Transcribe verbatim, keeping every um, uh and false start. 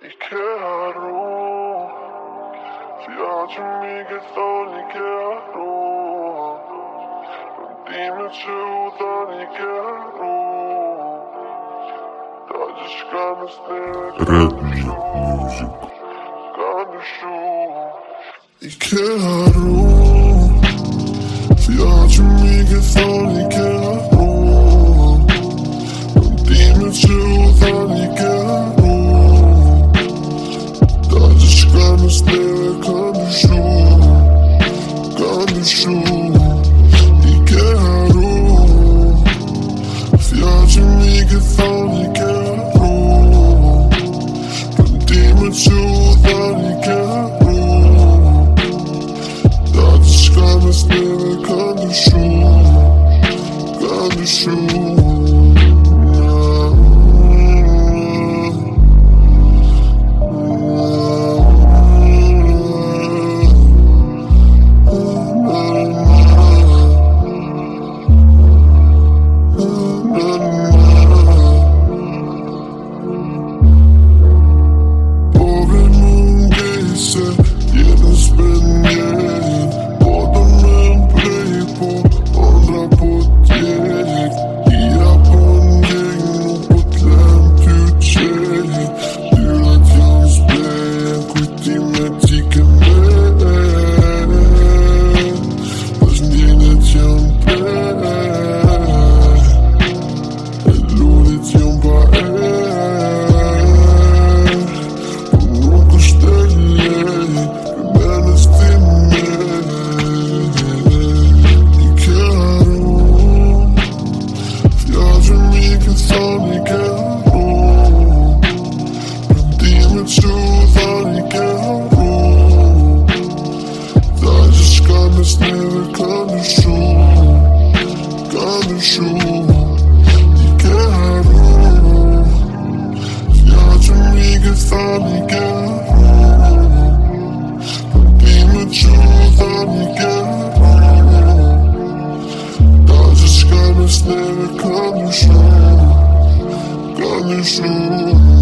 Ikke har ro, for jeg har så mye sånn ikke har ro. Men de med tjodan ikke har ro. Даже шканы снега Ганушу Ikke har ro, for jeg har så mye sånn ikke har ro. Men de med tjodan ikke har ro. Даже шканы снега Ганушу Ганушу Ikke har ro, for jeg har så mye sånn ikke har ro. Men de med tjodan ikke har ro. Даже шканы снега Ганушу Ганушу Ганушу Ганушу Ikke har ro, jeg har så mye sånn ikke har ro. Men de med tjodan ikke har ro. Даже шканы снега Ганушу Ганушу